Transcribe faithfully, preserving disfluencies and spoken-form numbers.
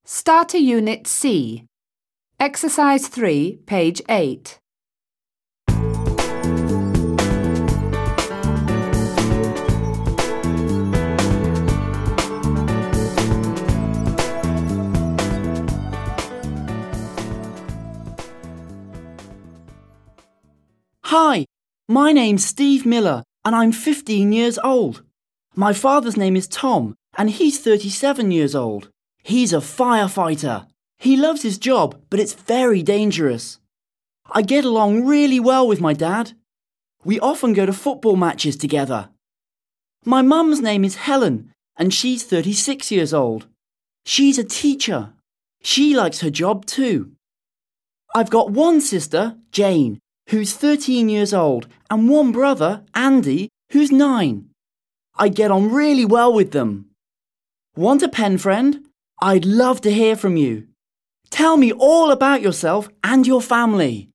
Starter Unit C. Exercise three, page eight. Hi, my name's Steve Miller and I'm fifteen years old. My father's name is Tom and he's thirty-seven years old. He's a firefighter. He loves his job, but it's very dangerous. I get along really well with my dad. We often go to football matches together. My mum's name is Helen and she's thirty-six years old. She's a teacher. She likes her job too. I've got one sister, Jane, who's thirteen years old, and one brother, Andy, who's nine. I get on really well with them. Want a pen friend? I'd love to hear from you. Tell me all about yourself and your family.